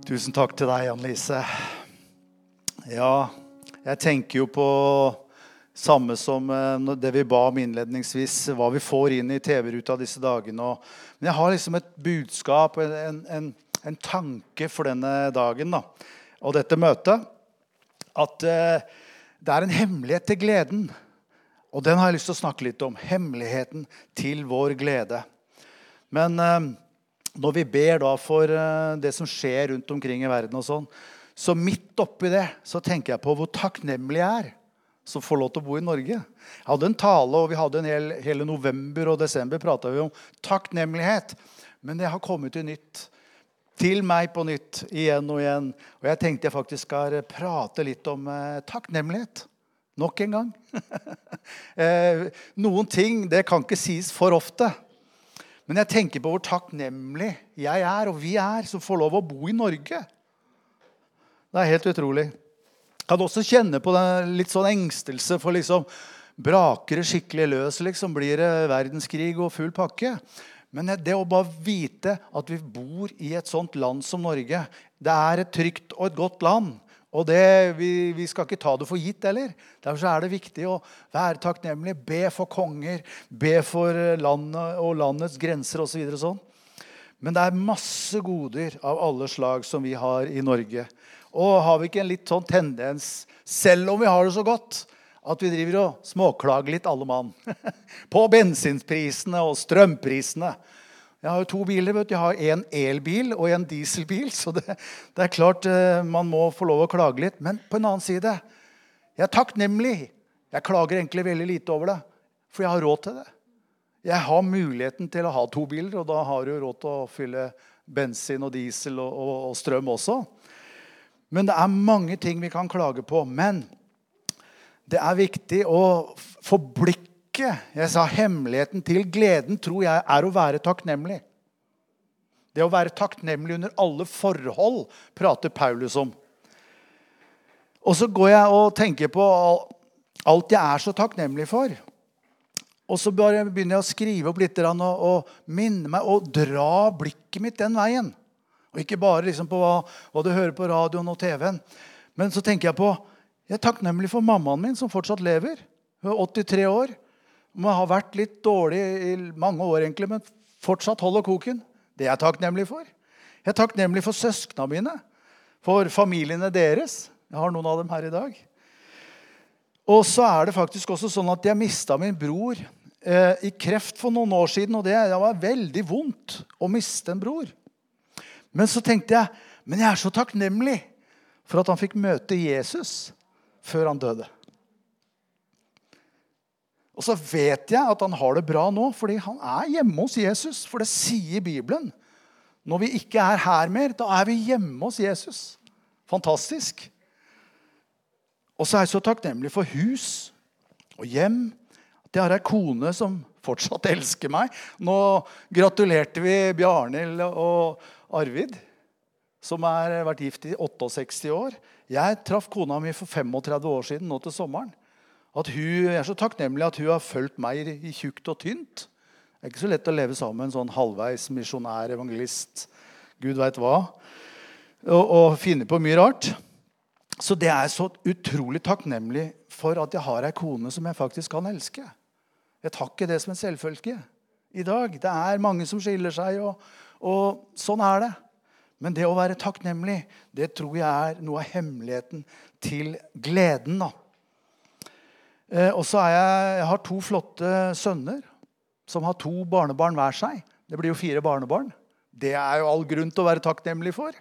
Tusen takk til deg, Anne-Lise. Ja, jeg tenker jo på samme som det vi ba om innledningsvis, hva vi får inn i TV-ruta disse dagene. Men jeg har liksom et budskap, en tanke for denne dagen da, og dette møtet, at det er en hemmelighet til gleden. Og den har jeg lyst til å snakke litt om, hemmeligheten til vår glede. Men når vi ber da for det som skjer rundt omkring i verden og sånn, så midt oppi det så tenker jeg på hvor takknemlig jeg som får lov til å bo i Norge. Jeg hadde en tale, og vi hadde hele november og desember pratet vi om takknemlighet. Men det har kommet til meg på nytt, igjen og igjen. Og jeg tenkte jeg faktisk skal prate litt om takknemlighet. Nok en gang. Noen ting, det kan ikke sies for ofte. Men jeg tenker på hvor takknemlig jeg og vi som får lov å bo i Norge. Det er helt utrolig. Jeg kan også kjenne på litt sånn engstelse for liksom, braker det skikkelig løs, liksom, blir det verdenskrig og full pakke. Men det å bare vite at vi bor i et sånt land som Norge, det er et trygt og et godt land. Og vi skal ikke ta det for gitt heller. Derfor er det viktig å være takknemlig, be for konger, be for landet og landets grenser og så videre sånn. Men det er masse goder av alle slag som vi har i Norge. Og har vi ikke en litt sånn tendens, selv om vi har det så godt, at vi driver og småklager litt alle mann på bensinprisene og strømprisene. Jeg har jo 2 biler, vet du. Jeg har en elbil og en dieselbil, så det er klart man må få lov å klage litt. Men på en annen side, jeg er takknemlig. Jeg klager egentlig veldig lite over det, for jeg har råd til det. Jeg har muligheten til å ha 2 biler, og da har du råd til å fylle bensin og diesel og strøm også. Men det er mange ting vi kan klage på, men det er viktig å få blikk. Jeg sa hemmeligheten til gleden tror jeg å være takknemlig. Det å være takknemlig under alle forhold prater Paulus om. Og så går jeg og tenker på alt jeg er så takknemlig for. Og så bare begynner jeg å skrive opp litt og minne meg og dra blikket mitt den veien. Og ikke bare liksom på hva du hører på radioen og TV-en. Men så tenker jeg på, jeg er takknemlig for mammaen min som fortsatt lever. Hun er 83 år. Hun har vært litt dårlig i mange år egentlig, men fortsatt holder koken. Det er jeg takknemlig for. Jeg er takknemlig for søskene mine, for familiene deres. Jeg har noen av dem her i dag. Og så er det faktisk også sånn at jeg mistet min bror i kreft for noen år siden, og det var veldig vondt å miste en bror. Men så tenkte jeg, men jeg er så takknemlig for at han fikk møte Jesus før han døde. Og så vet jeg at han har det bra nå, fordi han er hjemme hos Jesus, for det sier Bibelen. Når vi ikke er her mer, da er vi hjemme hos Jesus. Fantastisk. Og så er jeg så takknemlig for hus og hjem. At jeg har en kone som fortsatt elsker meg. Nå gratulerte vi Bjarnhild og Arvid, som har vært gift i 68 år. Jeg traff kona mi for 35 år siden, nå til sommeren. At hun er så takknemlig at hun har følt meg i tjukt og tynt. Det er ikke så lett å leve sammen, sånn halvveis misjonær, evangelist, Gud vet hva, og finne på mye rart. Så det er så utrolig takknemlig for at jeg har en kone som jeg faktisk kan elske. Jeg tar ikke det som en selvfølge i dag. Det er mange som skiller seg, og sånn er det. Men det å være takknemlig, det tror jeg er noe av hemmeligheten til gleden da. Og så jeg har 2 flotte sønner som har 2 barnebarn hver seg. Det blir jo 4 barnebarn. Det er jo all grunn til å være takknemlig for.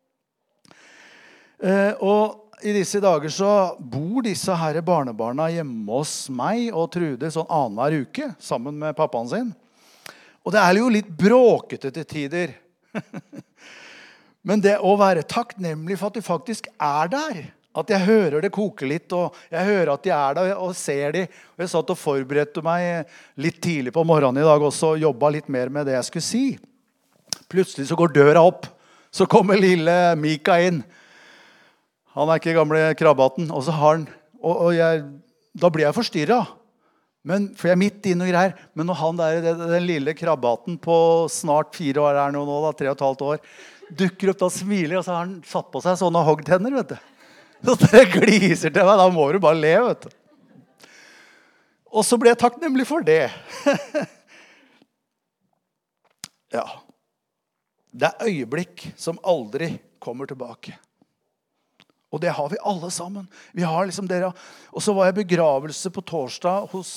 Og i disse dager så bor disse her barnebarna hjemme hos meg og Trude sånn annenhver uke sammen med pappaen sin. Og det er jo litt bråkete til tider. Men det å være takknemlig for at de faktisk er der, at jeg hører det koke litt, og jeg hører at de er der og ser de. Og jeg satt og forberedte meg litt tidlig på morgenen i dag også, og jobbet litt mer med det jeg skulle si. Plutselig så går døra opp, så kommer lille Mika inn. Han er ikke gamle krabbaten, og så har han, da blir jeg forstyrret. For jeg er midt inne og greier, men når han der, den lille krabbaten på snart 4 år er nå da, 3,5 år, dukker opp da og smiler, og så har han satt på seg sånne hoggtenner, vet du. Så det gliser til meg, da må du bare le, vet du. Og så ble jeg takknemlig for det. Ja. Det øyeblikk som aldri kommer tilbake. Og det har vi alle sammen. Vi har liksom dere. Og så var jeg i begravelse på torsdag hos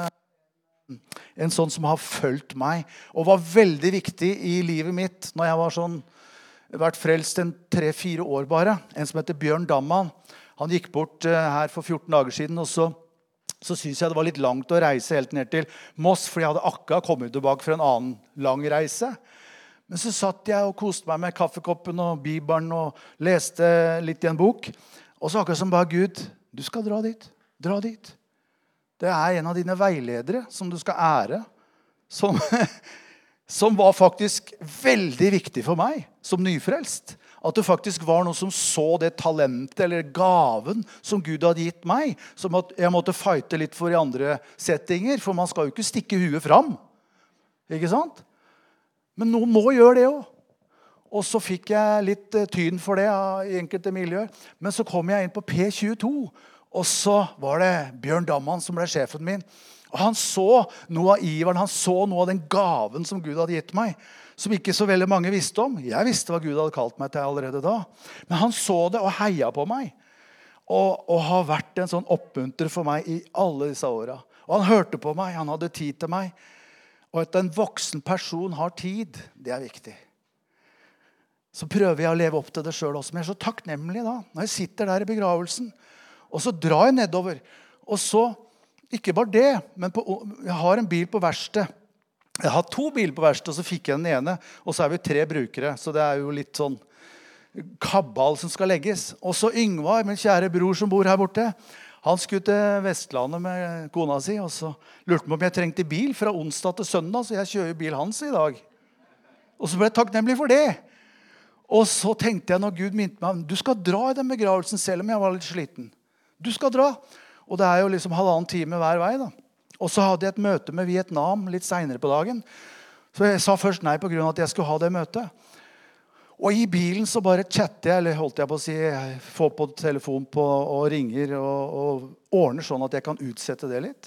en sånn som har fulgt meg, og var veldig viktig i livet mitt når jeg var sånn, vært frelst en 3-4 år bare. En som heter Bjørn Damman. Han gikk bort her for 14 dager siden, og så synes jeg det var litt langt å reise helt ned til Moss, for jeg hadde akkurat kommet tilbake fra en annen lang reise. Men så satt jeg og koste meg med kaffekoppen og Bibelen og leste litt i en bok. Og så akkurat som bare Gud, du skal dra dit, dra dit. Det en av dine veiledere som du skal ære, som var faktisk veldig viktig for meg som nyfrelst. At det faktisk var noen som så det talentet eller gaven som Gud hadde gitt meg, som at jeg måtte fighte litt for i andre settinger, for man skal jo ikke stikke huet fram. Ikke sant? Men noen må gjøre det også. Og så fikk jeg litt tyn for det i enkelte miljøer. Men så kom jeg inn på P22, og så var det Bjørn Damman som ble sjefen min. Og han så noe av iveren, han så noe av den gaven som Gud hadde gitt meg, som ikke så veldig mange visste om. Jeg visste hva Gud hadde kalt meg til allerede da. Men han så det og heia på meg. Og har vært en sånn oppmunter for meg i alle disse årene. Og han hørte på meg, han hadde tid til meg. Og at en voksen person har tid, det viktig. Så prøver jeg å leve opp til det selv også. Men jeg så takknemlig da, når jeg sitter der i begravelsen. Og så drar jeg nedover. Og så, ikke bare det, men jeg har en bil på verksted. Jeg har 2 biler på verksted, og så fikk jeg den ene. Og så vi 3 brukere, så det jo litt sånn kabal som skal legges. Og så Yngvar, min kjære bror som bor her borte, han skulle til Vestlandet med kona si, og så lurte han om jeg trengte bil fra onsdag til søndag, så jeg kjører bil hans i dag. Og så ble jeg takknemlig for det. Og så tenkte jeg når Gud minte meg, du skal dra i den begravelsen selv om jeg var litt sliten. Du skal dra. Og det jo liksom 1,5 time hver vei da. Og så hadde jeg et møte med Vietnam litt senere på dagen. Så jeg sa først nei på grunn av at jeg skulle ha det møtet. Og i bilen så bare chatter jeg, eller holdt jeg på å si, jeg får på telefon på og ringer og ordner sånn at jeg kan utsette det litt.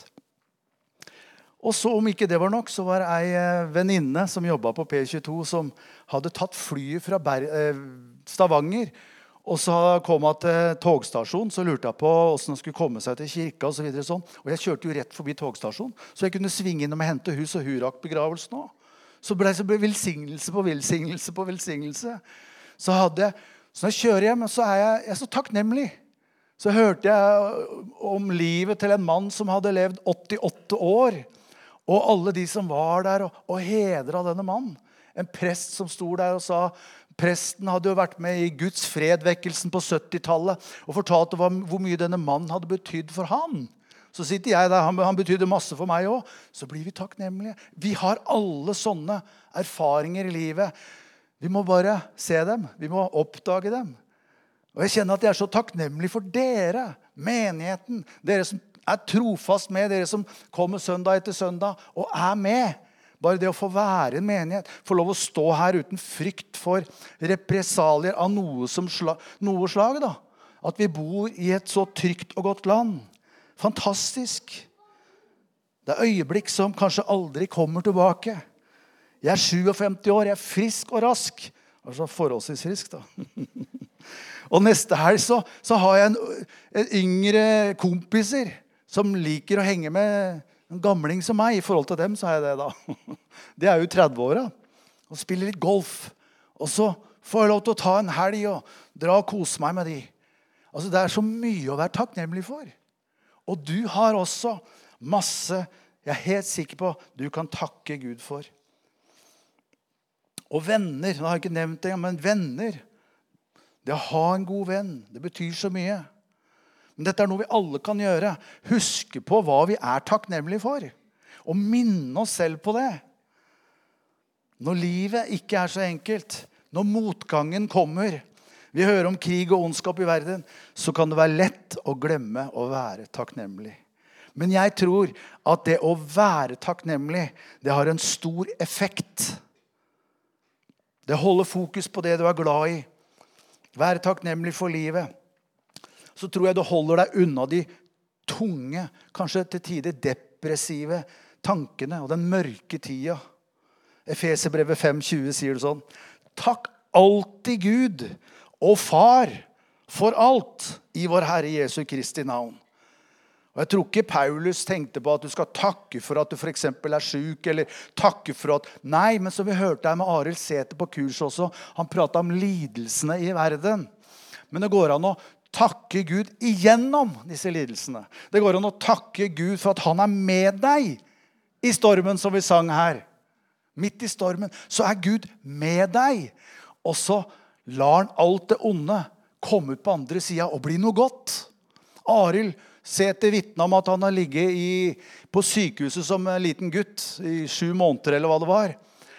Og så om ikke det var nok, så var det en venninne som jobbet på P22 som hadde tatt flyet fra Stavanger. Og så kom jeg til togstasjonen, så lurte jeg på hvordan han skulle komme seg til kirka og så videre sånn. Og jeg kjørte jo rett forbi togstasjonen, så jeg kunne svinge inn og hente hus og hurak begravelsen også. Så ble det velsignelse på velsignelse på velsignelse. Så når jeg kjører hjem, så jeg så takknemlig. Så hørte jeg om livet til en mann som hadde levd 88 år. Og alle de som var der og hedret denne mannen. En prest som stod der og sa, presten hadde jo vært med i Guds fredvekkelsen på 70-tallet og fortalte hvor mye denne mannen hadde betydd for han. Så sitter jeg der, han betydde masse for meg også. Så blir vi takknemlige. Vi har alle sånne erfaringer i livet. Vi må bare se dem. Vi må oppdage dem. Og jeg kjenner at jeg så takknemlig for dere, menigheten. Dere som trofast med, dere som kommer søndag etter søndag og med. Bare det å få være en menighet, få lov å stå her uten frykt for represalier av noe slag da. At vi bor i et så trygt og godt land. Fantastisk. Det øyeblikk som kanskje aldri kommer tilbake. Jeg 57 år, jeg frisk og rask. Altså forholdsvis frisk da. Og neste helg så har jeg en yngre kompiser som liker å henge med en gamling som meg. I forhold til dem så har jeg det da. Det jo 30-åra. Og spiller litt golf. Og så får jeg lov til å ta en helg og dra og kose meg med de. Altså det så mye å være takknemlig for. Og du har også masse, jeg helt sikker på, du kan takke Gud for. Og venner, nå har jeg ikke nevnt det, men venner. Det å ha en god venn, det betyr så mye. Men dette noe vi alle kan gjøre. Huske på hva vi takknemlige for. Og minne oss selv på det. Når livet ikke så enkelt, når motgangen kommer, vi hører om krig og ondskap i verden, så kan det være lett å glemme å være takknemlig. Men jeg tror at det å være takknemlig, det har en stor effekt. Det holder fokus på det du er glad i. Være takknemlig for livet. Så tror jeg du holder deg unna de tunge, kanskje til tider depressive tankene og den mørke tida. Efeserbrevet 5:20 sier det sånn. Takk alltid Gud og Far for alt i vår Herre Jesu Kristi navn. Og jeg tror ikke Paulus tenkte på at du skal takke for at du for eksempel er syk, eller takke for at... Nei, men som vi hørte her med Arild Sæther på kurs også, han pratet om lidelsene i verden. Men det går an å takke Gud igjennom disse lidelsene. Det går an å takke Gud for at han er med deg i stormen som vi sang her. Midt i stormen, så er Gud med deg. Og så lar han alt det onde komme ut på andre siden og bli noe godt. Arild Sæther vitnet om at han har ligget på sykehuset som en liten gutt i 7 måneder eller hva det var.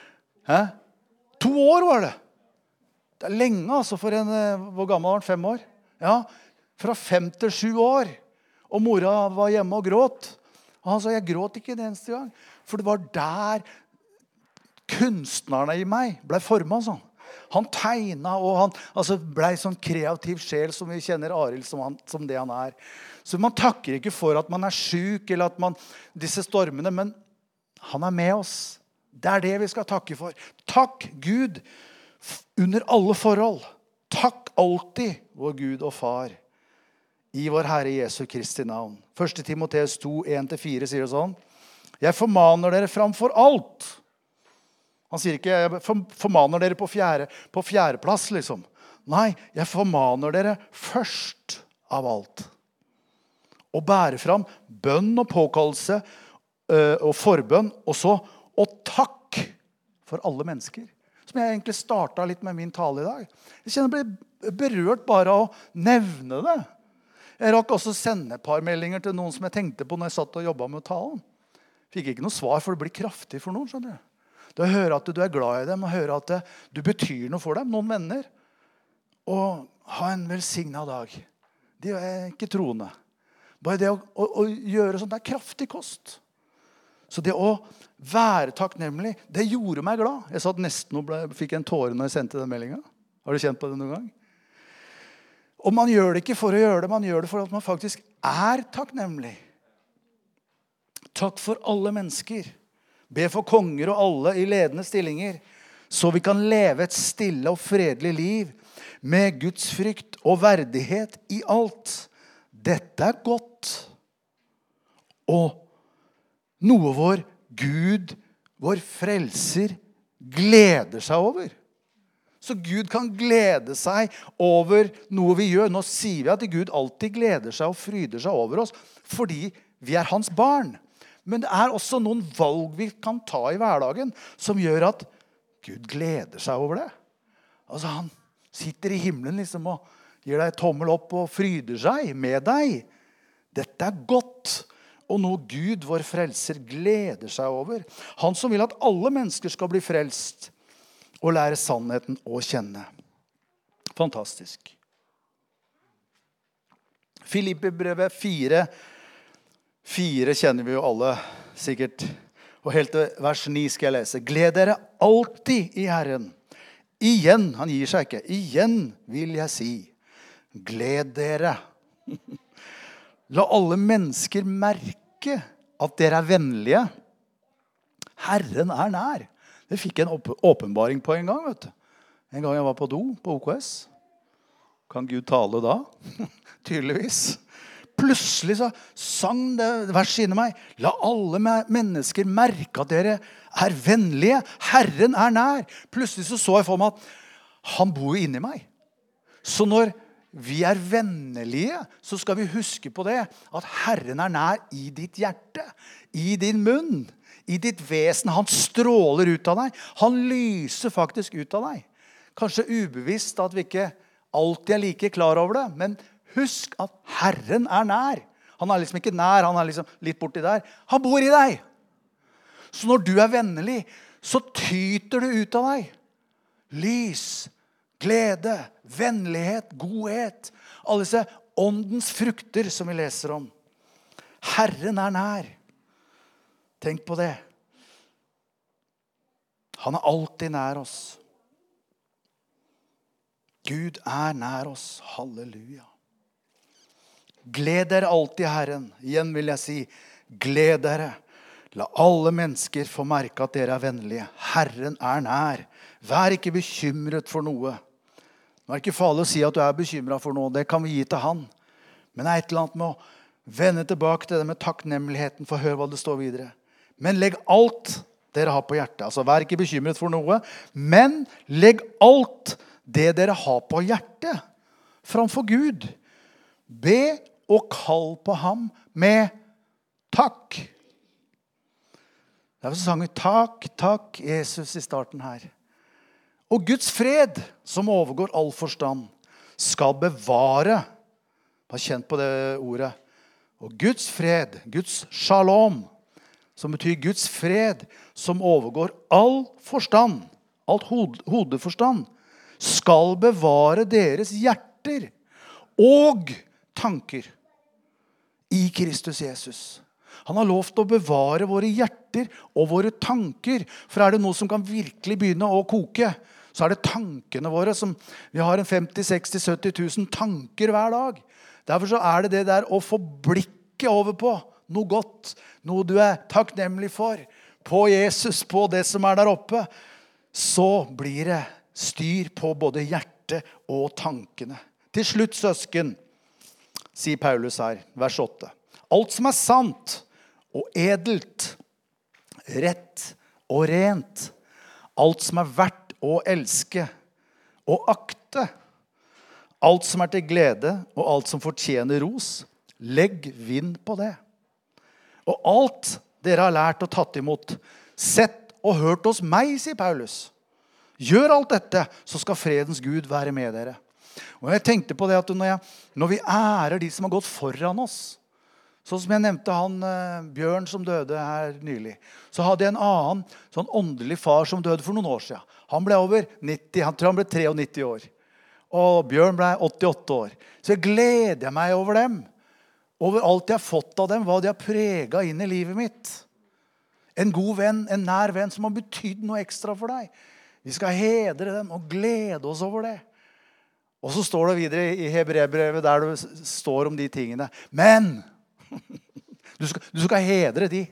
2 år var det. Det er lenge altså for en, hvor gammel var han, 5 år? Ja, fra 5 til 7 år. Og mora var hjemme og gråt. Og han sa, jeg gråt ikke den eneste gang. For det var der kunstnerne i meg ble formet sånn. Han tegnet, og han ble sånn kreativ sjel som vi kjenner Arild som det han er. Så man takker ikke for at man er syk, eller at disse stormene, men han er med oss. Det er det vi skal takke for. Takk Gud under alle forhold. Takk alltid vår Gud og Far i vår Herre Jesu Kristi navn. 1. Timoteus 2, 1-4 sier det sånn. Jeg formaner dere framfor alt. Han sier ikke, jeg formaner dere på fjerde plass, liksom. Nei, jeg formaner dere først av alt. Og bære fram bønn og påkallelse og forbønn, og så og takk for alle mennesker. Som jeg egentlig startet litt med min tale i dag. Jeg kjenner jeg ble berørt bare av å nevne det. Jeg rakk også sende et par meldinger til noen som jeg tenkte på når jeg satt og jobbet med talen. Fikk ikke noe svar, for det blir kraftig for noen, skjønner du. Det å høre at du er glad i dem, og høre at du betyr noe for dem, noen venner. Og ha en velsignet dag. De er ikke troende. Bare det å gjøre sånt, det er kraftig kost. Så det å være takknemlig, det gjorde meg glad. Jeg satt nesten og fikk en tåre når jeg sendte den meldingen. Har du kjent på det noen gang? Og man gjør det ikke for å gjøre det, man gjør det for at man faktisk er takknemlig. Takk for alle mennesker. Be for konger og alle i ledende stillinger, så vi kan leve et stille og fredelig liv med Guds frykt og verdighet i alt. Dette er godt. Og noe vår Gud, vår frelser, gleder seg over. Så Gud kan glede seg over noe vi gjør. Nå sier vi at Gud alltid gleder seg og fryder seg over oss, fordi vi er hans barn. Men det er også noen valg vi kan ta i hverdagen som gjør at Gud gleder seg over det. Altså han sitter i himmelen liksom og gir deg tommel opp og fryder seg med deg. Dette er godt, og noe Gud, vår frelser, gleder seg over. Han som vil at alle mennesker skal bli frelst og lære sannheten å kjenne. Fantastisk. Filippibrevet 4 kjenner vi jo alle sikkert. Og helt til vers 9 skal jeg lese. Gled dere alltid i Herren. Igjen, han gir seg ikke. Igjen vil jeg si. Gled dere. La alle mennesker merke at dere er vennlige. Herren er nær. Det fikk jeg en åpenbaring på en gang, vet du. En gang jeg var på do på OKS. Kan Gud tale da? Tydeligvis. Plutselig så sang det verset inni meg. La alle mennesker merke at dere er vennlige. Herren er nær. Plutselig så jeg for meg at han bor inni meg. Så når vi er vennlige, så skal vi huske på det. At Herren er nær i ditt hjerte. I din munn. I ditt vesen. Han stråler ut av deg. Han lyser faktisk ut av deg. Kanskje ubevisst at vi ikke alltid er like klar over det, men husk at Herren er nær. Han er liksom ikke nær, han er liksom litt borti der. Han bor i deg. Så når du er vennlig, så tyter det ut av deg. Lys, glede, vennlighet, godhet. Alle disse åndens frukter som vi leser om. Herren er nær. Tenk på det. Han er alltid nær oss. Gud nær oss. Halleluja. Gled dere alltid i Herren. Igjen vil jeg si, gled dere. La alle mennesker få merke at dere vennlige. Herren nær. Vær ikke bekymret for noe. Nå det ikke farlig å si at du bekymret for noe. Det kan vi gi til han. Men det et eller annet med å vende tilbake til det med takknemligheten. For hør hva det står videre. Men legg alt dere har på hjertet. Altså vær ikke bekymret for noe. Men legg alt det dere har på hjertet framfor Gud. Be og kall på ham med takk. Derfor sang vi takk, takk Jesus i starten her. Og Guds fred, som overgår all forstand, skal bevare. Har kjent på det ordet. Og Guds fred, Guds shalom, som betyr Guds fred, som overgår all forstand, alt hodeforstand, skal bevare deres hjerter og tanker i Kristus Jesus. Han har lovt å bevare våre hjerter og våre tanker. For det noe som kan virkelig begynne å koke, så det tankene våre. Vi har 50 60 70 000 tanker hver dag. Derfor så det der å få blikket over på noe godt, noe du takknemlig for, på Jesus, på det som der oppe, så blir det styr på både hjertet og tankene. Til slutt, søsken, sier Paulus her, vers 8. Alt som sant og edelt, rett og rent, alt som verdt å elske og akte, alt som til glede og alt som fortjener ros, legg vind på det. Og alt dere har lært og tatt imot, sett og hørt hos meg, sier Paulus. Gjør alt dette, så skal fredens Gud være med dere. Og jeg tenkte på det at når vi ærer de som har gått foran oss, sånn som jeg nevnte han Bjørn som døde her nylig, så hadde jeg en annen sånn åndelig far som døde for noen år siden. Han ble over 90, han tror han ble 93 år. Og Bjørn ble 88 år. Så jeg gleder meg over dem. Over alt jeg har fått av dem, hva de har preget inn i livet mitt. En god venn, en nær venn som har betydd noe ekstra for deg. Vi skal hedre dem og glede oss over det. Og så står det videre i Hebreerbrevet der det står om de tingene. Men, du skal hedre de.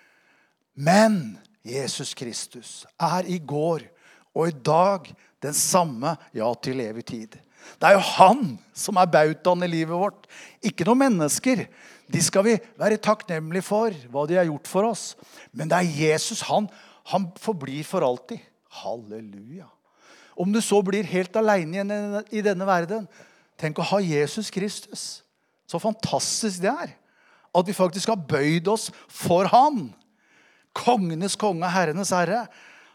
Men Jesus Kristus i går og i dag den samme, ja, til evig tid. Det jo han som bautaen i livet vårt. Ikke noen mennesker. De skal vi være takknemlige for, hva de har gjort for oss. Men det Jesus, han forblir for alltid. Halleluja. Om du så blir helt alene igjen i denne verden, tenk å ha Jesus Kristus. Så fantastisk det at vi faktisk har bøyd oss for han. Kongenes konge, herrenes herre.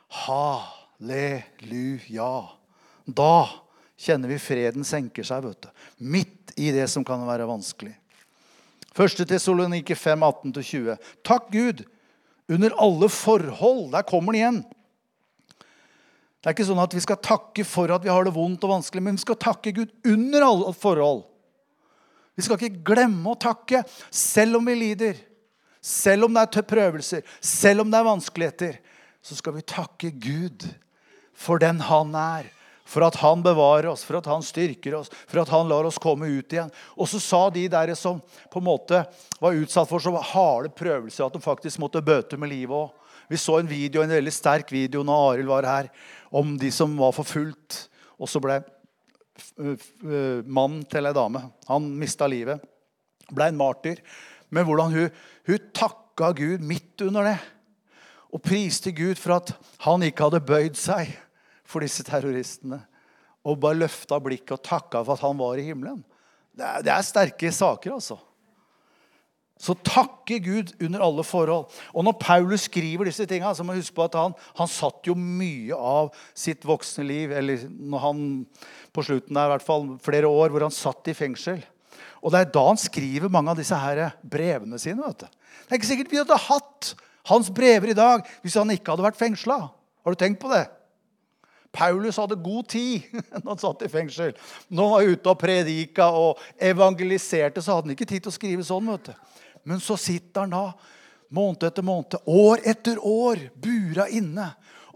Halleluja. Da kjenner vi freden senker seg, vet du. Midt i det som kan være vanskelig. 1. Tessalonike 5, 18-20. Takk Gud, under alle forhold. Der kommer den igjen. Det ikke sånn at vi skal takke for at vi har det vondt og vanskelig, men vi skal takke Gud under alle forhold. Vi skal ikke glemme å takke, selv om vi lider, selv om det prøvelser, selv om det vanskeligheter, så skal vi takke Gud for den han for at han bevarer oss, for at han styrker oss, for at han lar oss komme ut igjen. Og så sa de der som på en måte var utsatt for så harde prøvelser, at de faktisk måtte bøte med livet også. Vi så en video, en veldig sterk video når Arild var her, om de som var forfulgt, og så ble mannen til en dame. Han mistet livet, ble en martyr. Men hvordan hun takket Gud midt under det, og priste Gud for at han ikke hadde bøyd seg for disse terroristene, og bare løftet blikket og takket for at han var i himmelen. Det sterke saker, altså. Så takke Gud under alle forhold. Og når Paulus skriver disse tingene, så må vi huske på at han satt jo mye av sitt voksne liv, eller når han på slutten i hvert fall flere år, hvor han satt i fengsel. Og det da han skriver mange av disse her brevene sine, vet du. Det ikke sikkert vi hadde hatt hans brever i dag, hvis han ikke hadde vært fengslet. Har du tenkt på det? Paulus hadde god tid når han satt i fengsel. Når han var ute og predika og evangeliserte, så hadde han ikke tid til å skrive sånn, vet du. Men så sitter han da, måned etter måned, år etter år, bura inne.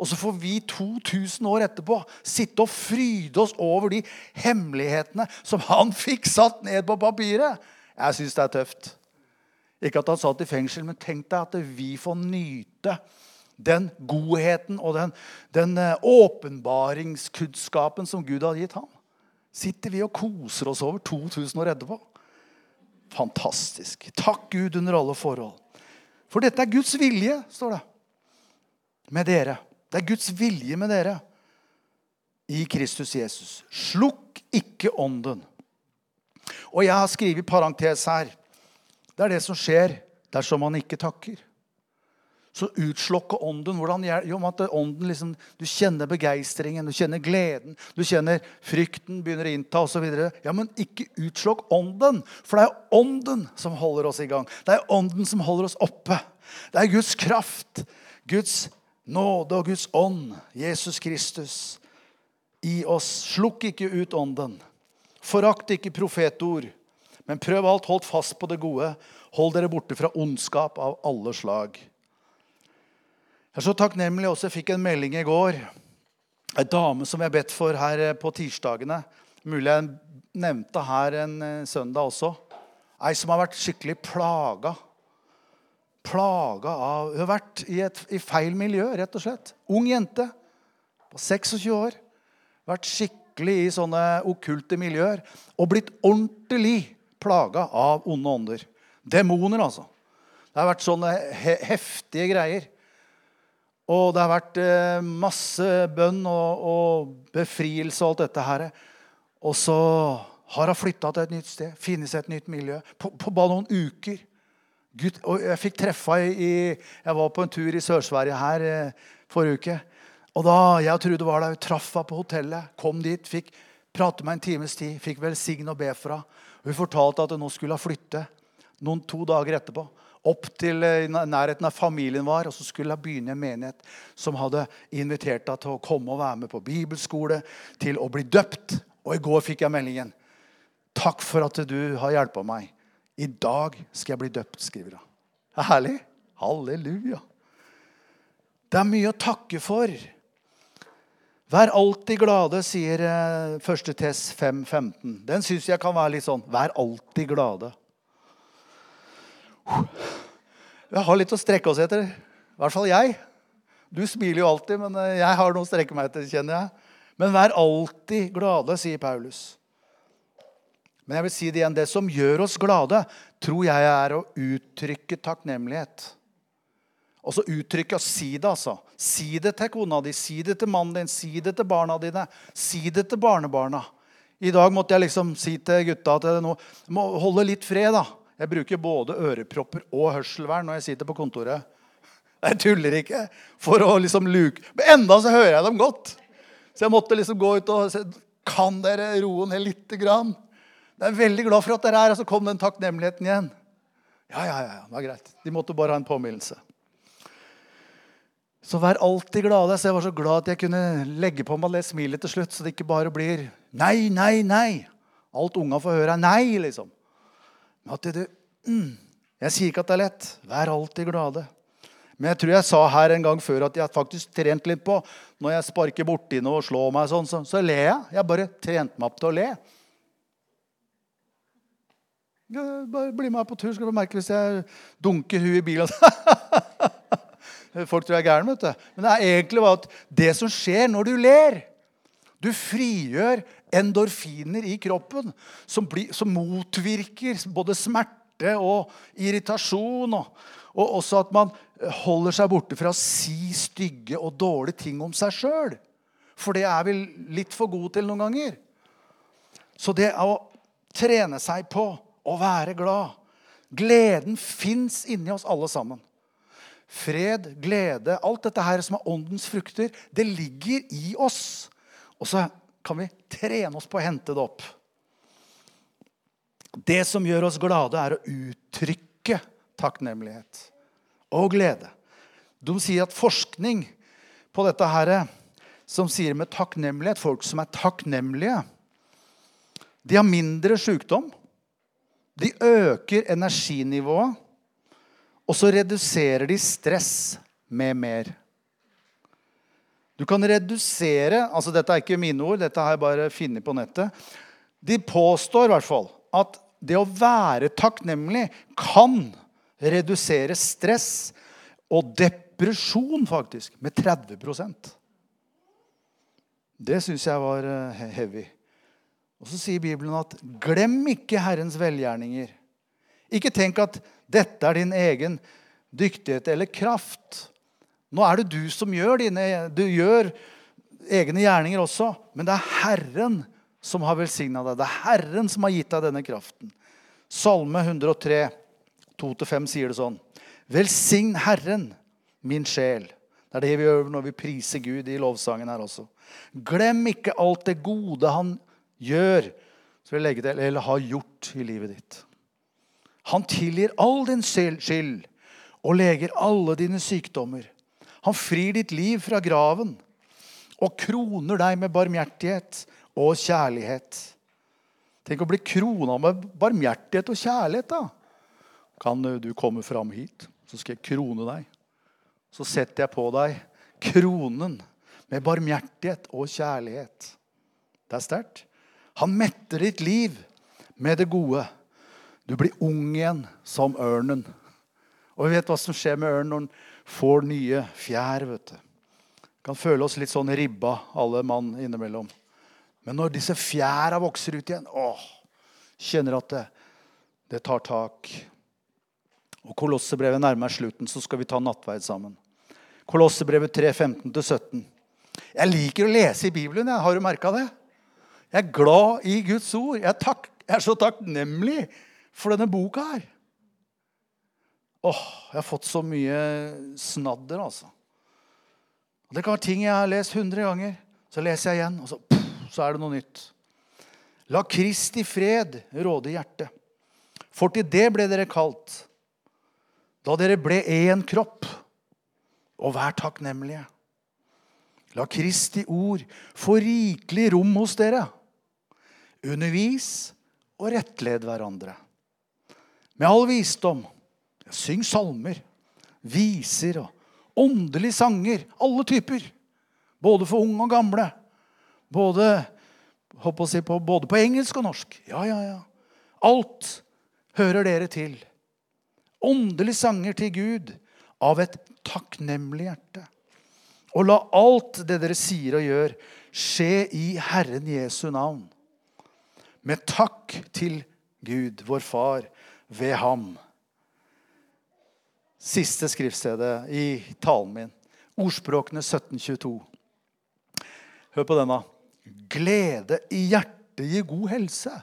Og så får vi 2000 år etterpå sitte og fryde oss over de hemmelighetene som han fikk satt ned på papiret. Jeg synes det tøft. Ikke at han satt i fengsel, men tenk deg at vi får nyte den godheten og den åpenbaringskunnskapen som Gud har gitt ham. Sitter vi og koser oss over 2000 år etterpå. Fantastisk. Takk Gud under alle forhold. For dette Guds vilje, står det, med dere. Det Guds vilje med dere i Kristus Jesus. Slukk ikke ånden. Og jeg har skrevet parentes her. Det det som skjer dersom man ikke takker. Så utslokke ånden. Hvordan gjør jo at ånden liksom, du kjenner begeistringen, du kjenner gleden, du kjenner frykten begynner å innta og så videre. Ja, men ikke utslokk ånden, for det ånden som holder oss i gang. Det ånden som holder oss oppe. Det Guds kraft, Guds nåde og Guds ånd, Jesus Kristus, i oss. Slukk ikke ut ånden. Forakt ikke profetord, men prøv alt, hold fast på det gode. Hold dere borte fra ondskap av alle slag. Jeg så takknemlig også. Jeg fikk en melding i går. En dame som jeg bedt for her på tirsdagene. Mulig jeg nevnte her en søndag også. En som har vært skikkelig plaga. Plaga av... Hun har vært i feil miljø, rett og slett. Ung jente på 26 år. Vært skikkelig i sånne okkulte miljøer. Og blitt ordentlig plaga av onde ånder. Demoner, altså. Det har vært sånne heftige greier. Og det har vært masse bønn og befrielse og alt dette her. Og så har hun flyttet til et nytt sted, finnet seg et nytt miljø, på bare noen uker. Gud, og jeg fikk treffe jeg var på en tur i Sør-Sverige her forrige uke. Og da jeg og Trude var der, traff henne på hotellet, kom dit, fikk prate med en times tid, fikk velsigne og be for henne. Hun fortalte at hun nå skulle flytte 2 dager etterpå. Opp til nærheten av familien var, og så skulle jeg begynne en menighet som hadde invitert deg til å komme og være med på bibelskole, til å bli døpt. Og i går fikk jeg meldingen. Takk for at du har hjulpet meg. I dag skal jeg bli døpt, skriver hun. Det herlig. Halleluja. Det mye å takke for. Vær alltid glade, sier 1. Tess 5:15. Den synes jeg kan være litt sånn, vær alltid glade. Jeg har litt å strekke oss etter. I hvert fall jeg. Du smiler jo alltid, men jeg har noe å strekke meg etter, kjenner jeg. Men vær alltid glade, sier Paulus. Men jeg vil si det igjen, det som gjør oss glade, tror jeg å uttrykke takknemlighet. Og så uttrykke og si det, altså. Si det til kona di, si det til mannen din, si det til barna dine, si det til barnebarna. I dag måtte jeg liksom si til gutta at jeg må holde litt fred, da. Jeg bruker både ørepropper og hørselvern når jeg sitter på kontoret. Jeg tuller ikke, for å liksom luke. Men enda så hører jeg dem godt. Så jeg måtte liksom gå ut og si, kan dere roe ned litt grann? Jeg veldig glad for at dere og så kom den takknemligheten igjen. Ja, det var greit. De måtte bare ha en påminnelse. Så vær alltid glad. Så jeg var så glad at jeg kunne legge på meg det smilet til slutt, så det ikke bare blir nei, nei, nei. Alt unga får høre nei, liksom. Men at jeg sier ikke at det lett. Vær alltid glade. Men jeg tror jeg sa her en gang før at jeg faktisk trent litt på. Når jeg sparker borti noe og slår meg sånn, så ler jeg. Jeg bare trente meg opp til å le. Bare bli med på tur, skal du merke hvis jeg dunker huet i bilen. Folk tror jeg gæren, vet du. Men det egentlig at det som skjer når du ler, du frigjør endorfiner i kroppen som motvirker både smerte og irritasjon, og også at man holder seg borte fra å si stygge og dårlige ting om seg selv. For det vi litt for gode til noen ganger. Så det å trene seg på å være glad. Gleden finnes inni oss alle sammen. Fred, glede, alt dette her som åndens frukter, det ligger i oss. Og så kan vi trene oss på å hente det opp. Det som gjør oss glade å uttrykke takknemlighet og glede. De sier at forskning på dette her, som sier med takknemlighet, folk som takknemlige, de har mindre sykdom, de øker energinivået, og så reduserer de stress med mer. Du kan redusere, altså dette er ikke mine ord, dette har jeg bare funnet på nettet. De påstår i hvert fall at det å være takknemlig kan redusere stress og depresjon faktisk med 30%. Det synes jeg var heavy. Og så sier Bibelen at glem ikke Herrens velgjerninger. Ikke tenk at dette er din egen dyktighet eller kraft. Nå er det du som gjør du gjør egne gjerninger også, men det er Herren som har velsignet deg. Det er Herren som har gitt deg denne kraften. Salme 103, 2-5 sier det sånn. Velsign Herren, min sjel. Det er det vi gjør når vi priser Gud i lovsangen her også. Glem ikke alt det gode han gjør, så vil jeg legge til, eller har gjort i livet ditt. Han tilgir all din skyld, og leger alle dine sykdommer. Han frir ditt liv fra graven, og kroner deg med barmhjertighet og kjærlighet. Tenk å bli kronet med barmhjertighet og kjærlighet da. Kan du komme fram hit, så skal jeg krone deg. Så setter jeg på deg kronen med barmhjertighet og kjærlighet. Det er sterkt. Han metter ditt liv med det gode. Du blir ung igjen som ørnen. Og vi vet hva som skjer med ørnen når den får nye fjær, vet du. Kan føle oss litt sånn ribba, alle mann innimellom. Men når disse fjæra vokser ut igjen, kjenner at det tar tak. Og Kolossebrevet nærmer slutten, så skal vi ta nattverd sammen. Kolossebrevet 3, 15-17. Jeg liker å lese i Bibelen, har du merket det? Jeg er glad i Guds ord. Jeg er så takknemlig for denne boka her. Jeg har fått så mye snadder, altså. Og det kan være ting jeg har lest 100 ganger. Så leser jeg igjen, og så er det noe nytt. La Kristi fred råde i hjertet. For til det ble dere kalt, da dere ble en kropp, og vær takknemlige. La Kristi ord få rikelig rom hos dere. Undervis og rettled hverandre. Med all visdom, syng salmer, viser og åndelige sanger, alle typer, både for unge og gamle, både på engelsk og norsk. Ja. Alt hører dere til. Åndelige sanger til Gud av et takknemlig hjerte. Og la alt det dere sier og gjør skje i Herren Jesu navn. Med takk til Gud, vår far, ved ham. Siste skriftstedet i talen min. Ordspråkene 17:22. Hør på denne. Glede i hjertet gir god helse.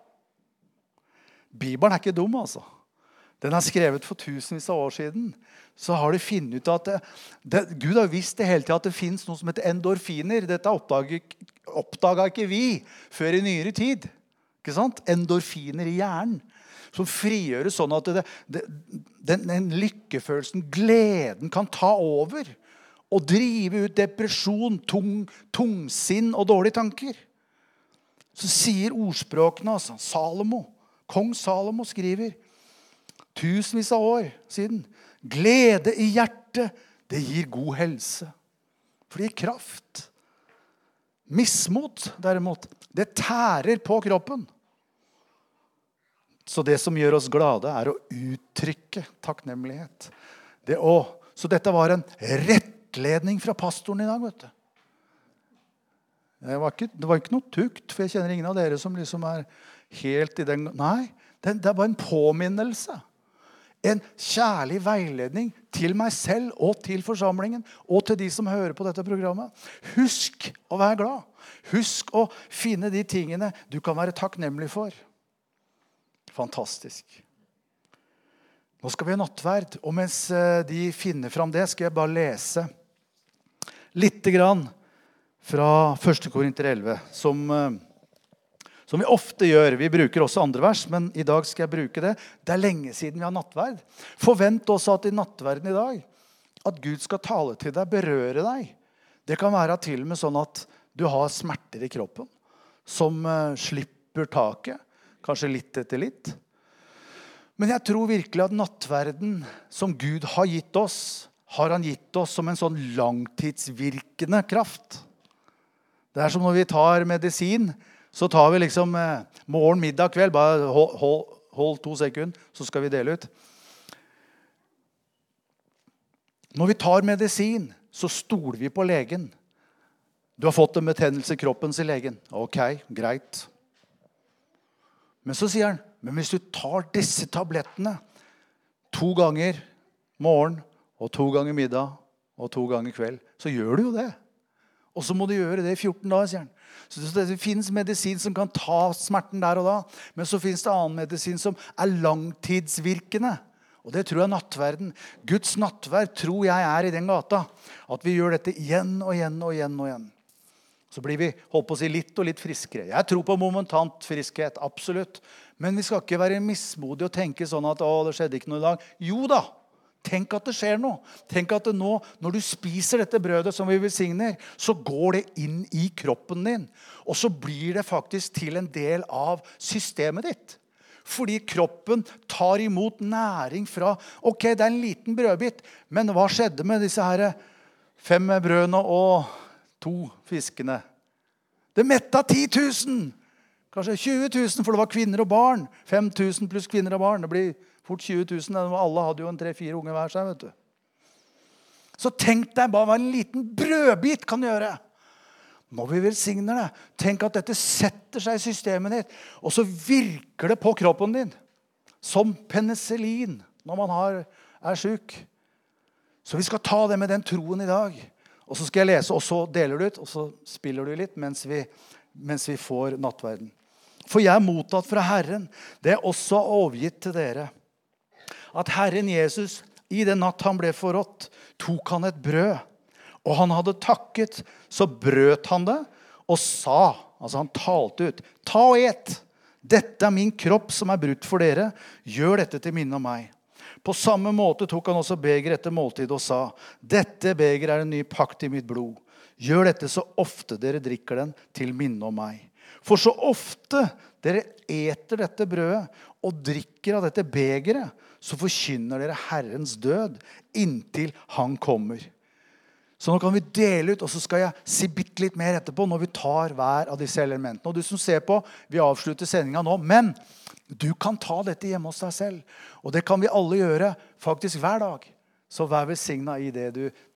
Bibelen er ikke dum, altså. Den er skrevet for tusenvis av år siden. Så har de funnet ut at Gud har visst det hele tiden at det finnes noe som heter endorfiner. Dette oppdaget ikke vi før i nyere tid. Ikke sant? Endorfiner i hjernen. Som frigjøres sånn at den lykkefølelsen, gleden kan ta over. Og drive ut depresjon, tungsinn og dårlige tanker. Så sier ordspråkene, altså, Kong Salomo skriver, tusenvis av år siden, glede i hjertet, det gir god helse. For det gir kraft. Mismot, derimot, det tærer på kroppen. Så det som gjør oss glade er å uttrykke takknemlighet. Så dette var en rettledning fra pastoren i dag, vet du. Det var ikke noe tukt, for jeg kjenner ingen av dere som liksom er helt i den. Nei, det var en påminnelse. En kjærlig veiledning til meg selv og til forsamlingen og til de som hører på dette programmet. Husk å være glad. Husk å finne de tingene du kan være takknemlig for. Fantastisk. Nå skal vi ha nattverd, og mens de finner fram det, skal jeg bare lese litt grann fra 1. Korinter 11, som vi ofte gjør. Vi bruker også andre vers, men i dag skal jeg bruke det. Det er lenge siden vi har nattverd. Forvent også at i nattverden i dag, at Gud skal tale til deg, berøre deg. Det kan være til og med sånn at du har smerter i kroppen, som slipper taket, kanskje litt etter litt. Men jeg tror virkelig at nattverden som Gud har gitt oss, har han gitt oss som en sånn langtidsvirkende kraft. Det som når vi tar medisin, så tar vi liksom morgen, middag, kveld, bare hold 2 sekunder, så skal vi dele ut. Når vi tar medisin, så stoler vi på legen. Du har fått en betennelse i kroppen, sier legen. Ok, greit. Men så sier han, men hvis du tar disse tablettene 2 ganger morgen, og 2 ganger middag, og 2 ganger kveld, så gjør du jo det. Og så må du gjøre det i 14 dager, sier han. Så det finnes medisin som kan ta smerten der og da, men så finnes det annen medisin som langtidsvirkende. Og det tror jeg nattverden. Guds nattverd tror jeg i den gata. At vi gjør dette igjen og igjen og igjen og igjen. Så blir vi, holdt på å si, litt og litt friskere. Jeg tror på momentant friskhet, absolutt. Men vi skal ikke være mismodige og tenke sånn at det skjedde ikke noe i dag. Jo da! Tenk at det skjer noe. Tenk at det nå, når du spiser dette brødet som vi velsigner, så går det inn i kroppen din. Og så blir det faktisk til en del av systemet ditt. Fordi kroppen tar imot næring fra, ok, det en liten brødbit, men hva skjedde med disse her 5 brødene og 2 fiskene? Det mettet 10 000, kanskje 20 000, for det var kvinner og barn. 5 000 pluss kvinner og barn, det blir fort 20 000, alle hadde jo en 3-4 unge hver seg, vet du. Så tenk deg bare hva en liten brødbit kan gjøre. Når vi velsigner det, tenk at dette setter seg i systemet ditt, og så virker det på kroppen din, som penicillin, når man er syk. Så vi skal ta det med den troen i dag. Og så skal jeg lese, og så deler du ut, og så spiller du litt, mens vi får nattverden. For jeg mottatt fra Herren, det også overgitt til dere. At Herren Jesus, i den natt han ble forrådt, tok han et brød, og han hadde takket, så brøt han det, og sa, altså han talte ut, ta og et, dette min kropp som brutt for dere, gjør dette til minne om meg. På samme måte tok han også beger etter måltid og sa, dette beger en ny pakt i mitt blod. Gjør dette så ofte dere drikker den til minne om meg. For så ofte dere eter dette brødet og drikker av dette begeret, så forkynner dere Herrens død inntil han kommer. Så nå kan vi dele ut, og så skal jeg si bitte litt mer etterpå når vi tar hver av disse elementene. Og du som ser på, vi avslutter sendingen nå, men du kan ta dette hjemme hos deg selv. Og det kan vi alle gjøre faktisk hver dag. Så vær velsignet i det du